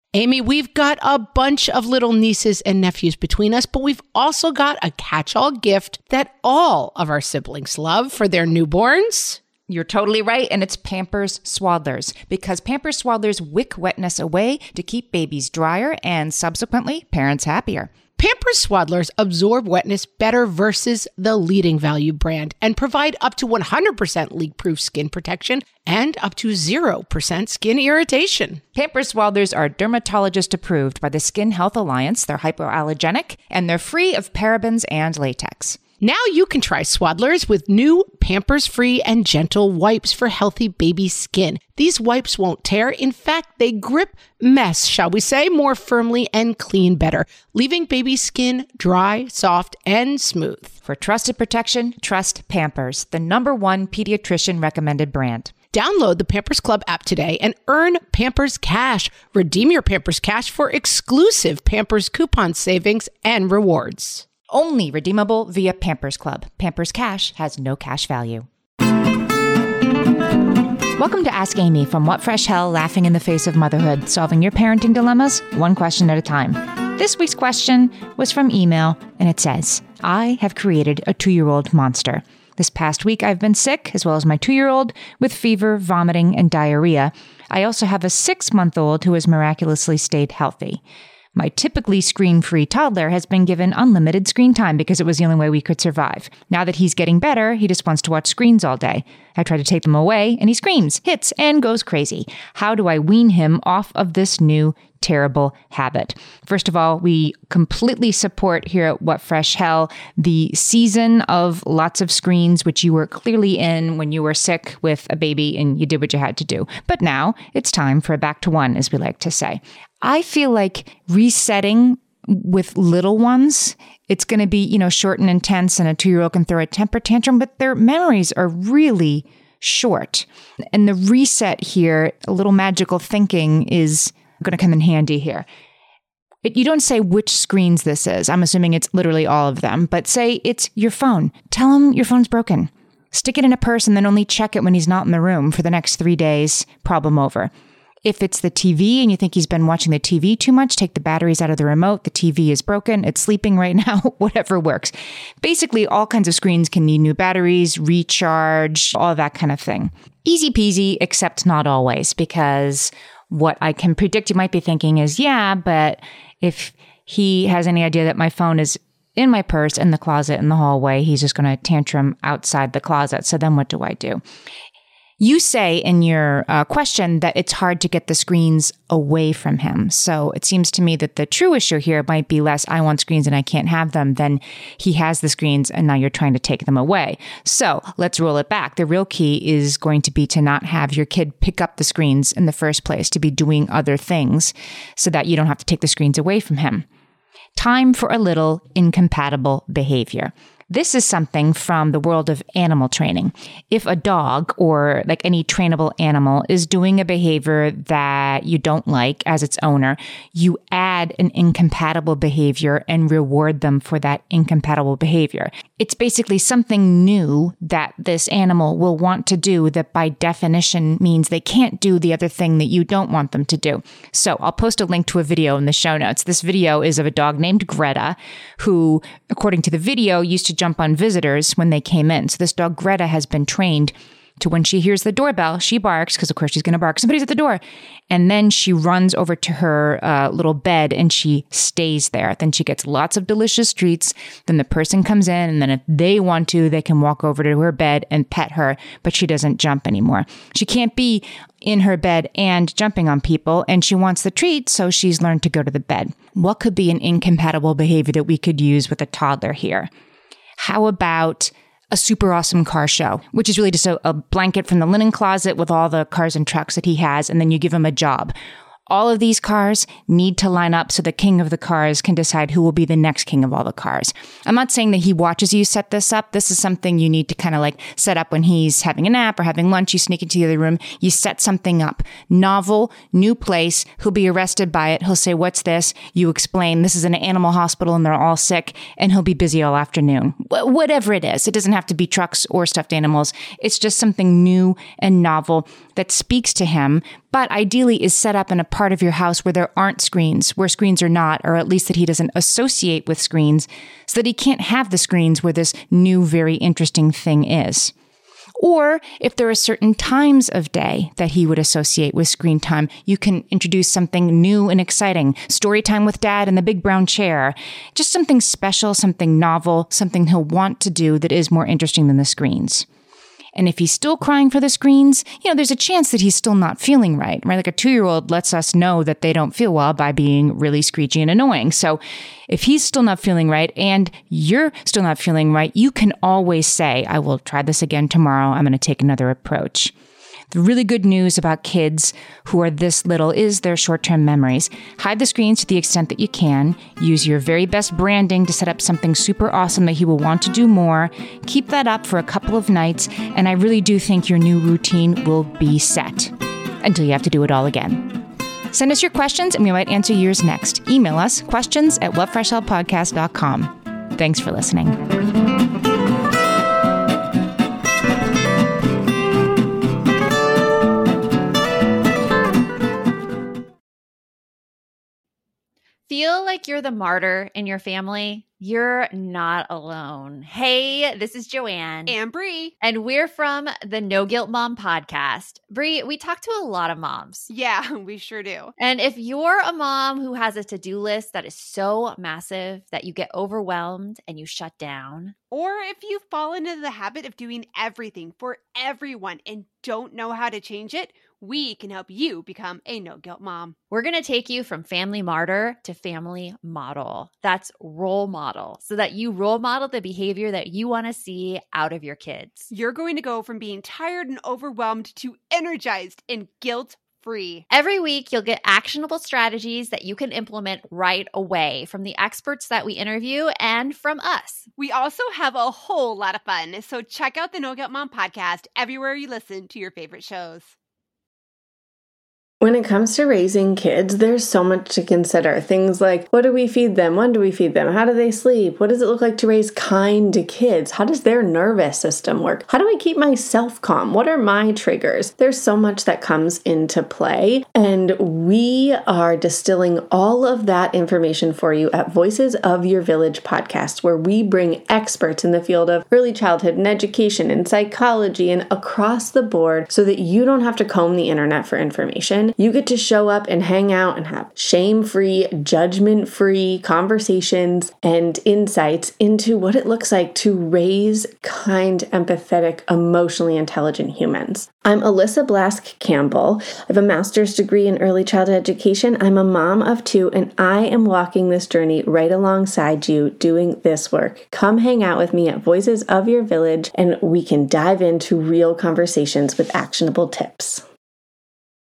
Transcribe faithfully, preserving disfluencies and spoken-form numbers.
Amy, we've got a bunch of little nieces and nephews between us, but we've also got a catch-all gift that all of our siblings love for their newborns. You're totally right, and it's Pampers Swaddlers, because Pampers Swaddlers wick wetness away to keep babies drier and subsequently parents happier. Pampers Swaddlers absorb wetness better versus the leading value brand and provide up to one hundred percent leak-proof skin protection and up to zero percent skin irritation. Pampers Swaddlers are dermatologist approved by the Skin Health Alliance. They're hypoallergenic and they're free of parabens and latex. Now you can try Swaddlers with new Pampers-free and gentle wipes for healthy baby skin. These wipes won't tear. In fact, they grip mess, shall we say, more firmly and clean better, leaving baby skin dry, soft, and smooth. For trusted protection, trust Pampers, the number one pediatrician recommended brand. Download the Pampers Club app today and earn Pampers Cash. Redeem your Pampers Cash for exclusive Pampers coupon savings and rewards. Only redeemable via Pampers Club. Pampers Cash has no cash value. Welcome to Ask Amy from What Fresh Hell, laughing in the face of motherhood, solving your parenting dilemmas one question at a time. This week's question was from email, and it says, I have created a two-year-old monster. This past week, I've been sick, as well as my two-year-old, with fever, vomiting, and diarrhea. I also have a six-month-old who has miraculously stayed healthy. My typically screen-free toddler has been given unlimited screen time because it was the only way we could survive. Now that he's getting better, he just wants to watch screens all day. I try to take them away, and he screams, hits, and goes crazy. How do I wean him off of this new terrible habit? First of all, we completely support here at What Fresh Hell the season of lots of screens, which you were clearly in when you were sick with a baby and you did what you had to do. But now it's time for a back to one, as we like to say. I feel like resetting with little ones, it's going to be, you know, short and intense, and a two-year-old can throw a temper tantrum, but their memories are really short. And the reset here, a little magical thinking, is going to come in handy here. It, you don't say which screens this is. I'm assuming it's literally all of them, but say it's your phone. Tell him your phone's broken. Stick it in a purse and then only check it when he's not in the room for the next three days. Problem over. If it's the T V and you think he's been watching the T V too much, take the batteries out of the remote. The T V is broken. It's sleeping right now. Whatever works. Basically, all kinds of screens can need new batteries, recharge, all that kind of thing. Easy peasy, except not always, because what I can predict you might be thinking is, yeah, but if he has any idea that my phone is in my purse, in the closet, in the hallway, he's just going to tantrum outside the closet. So then what do I do? You say in your uh, question that it's hard to get the screens away from him. So it seems to me that the true issue here might be less, I want screens and I can't have them, than he has the screens and now you're trying to take them away. So let's roll it back. The real key is going to be to not have your kid pick up the screens in the first place, to be doing other things so that you don't have to take the screens away from him. Time for a little incompatible behavior. This is something from the world of animal training. If a dog or like any trainable animal is doing a behavior that you don't like as its owner, you add an incompatible behavior and reward them for that incompatible behavior. It's basically something new that this animal will want to do that by definition means they can't do the other thing that you don't want them to do. So I'll post a link to a video in the show notes. This video is of a dog named Greta, who, according to the video, used to jump on visitors when they came in. So this dog, Greta, has been trained to, when she hears the doorbell, she barks, because of course she's going to bark, somebody's at the door. And then she runs over to her uh, little bed and she stays there. Then she gets lots of delicious treats. Then the person comes in, and then if they want to, they can walk over to her bed and pet her, but she doesn't jump anymore. She can't be in her bed and jumping on people, and she wants the treat, so she's learned to go to the bed. What could be an incompatible behavior that we could use with a toddler here? How about a super awesome car show, which is really just a, a blanket from the linen closet with all the cars and trucks that he has, and then you give him a job. All of these cars need to line up so the king of the cars can decide who will be the next king of all the cars. I'm not saying that he watches you set this up. This is something you need to kind of like set up when he's having a nap or having lunch. You sneak into the other room. You set something up. Novel, new place. He'll be arrested by it. He'll say, what's this? You explain, this is an animal hospital and they're all sick, and he'll be busy all afternoon. Wh- whatever it is. It doesn't have to be trucks or stuffed animals. It's just something new and novel that speaks to him, but ideally is set up in a part of your house where there aren't screens, where screens are not, or at least that he doesn't associate with screens, so that he can't have the screens where this new, very interesting thing is. Or if there are certain times of day that he would associate with screen time, you can introduce something new and exciting. Story time with dad in the big brown chair. Just something special, something novel, something he'll want to do that is more interesting than the screens. And if he's still crying for the screens, you know, there's a chance that he's still not feeling right, right? Like a two-year-old lets us know that they don't feel well by being really screechy and annoying. So if he's still not feeling right and you're still not feeling right, you can always say, I will try this again tomorrow. I'm going to take another approach. The really good news about kids who are this little is their short-term memories. Hide the screens to the extent that you can. Use your very best branding to set up something super awesome that he will want to do more. Keep that up for a couple of nights, and I really do think your new routine will be set until you have to do it all again. Send us your questions, and we might answer yours next. Email us, questions at what fresh hell podcast dot com. Thanks for listening. Feel like you're the martyr in your family? You're not alone. Hey, this is Joanne. And Bree. And we're from the No Guilt Mom podcast. Bree, we talk to a lot of moms. Yeah, we sure do. And if you're a mom who has a to-do list that is so massive that you get overwhelmed and you shut down, or if you've fallen into the habit of doing everything for everyone and don't know how to change it, we can help you become a no-guilt mom. We're going to take you from family martyr to family model. That's role model, so that you role model the behavior that you want to see out of your kids. You're going to go from being tired and overwhelmed to energized and guilt-free. Every week, you'll get actionable strategies that you can implement right away from the experts that we interview and from us. We also have a whole lot of fun, so check out the No Guilt Mom podcast everywhere you listen to your favorite shows. When it comes to raising kids, there's so much to consider. Things like, what do we feed them? When do we feed them? How do they sleep? What does it look like to raise kind kids? How does their nervous system work? How do I keep myself calm? What are my triggers? There's so much that comes into play, and we are distilling all of that information for you at Voices of Your Village podcast, where we bring experts in the field of early childhood and education and psychology and across the board so that you don't have to comb the internet for information. You get to show up and hang out and have shame-free, judgment-free conversations and insights into what it looks like to raise kind, empathetic, emotionally intelligent humans. I'm Alyssa Blask Campbell. I have a master's degree in early childhood education. I'm a mom of two, and I am walking this journey right alongside you doing this work. Come hang out with me at Voices of Your Village, and we can dive into real conversations with actionable tips.